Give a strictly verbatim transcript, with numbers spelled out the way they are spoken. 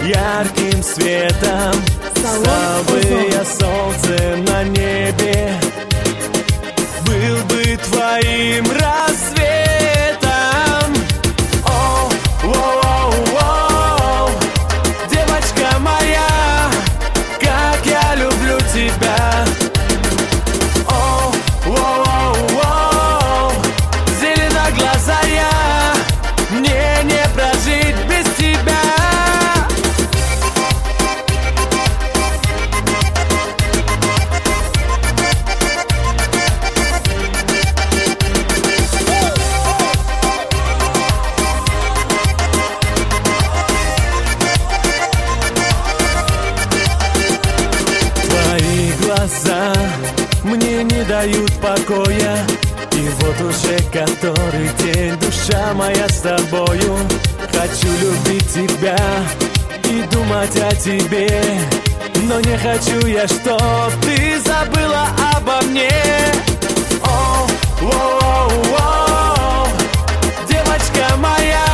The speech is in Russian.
ярким светом. Слабое солнце на небе был бы твоим рассветом. О, о, о, девочка моя, как я люблю тебя. О, о, о, зеленоглазая, мне не прожить без тебя. Глаза мне не дают покоя, и вот уже который день душа моя с тобою. Хочу любить тебя и думать о тебе, но не хочу я, чтоб ты забыла обо мне. О, о, о, о, девочка моя,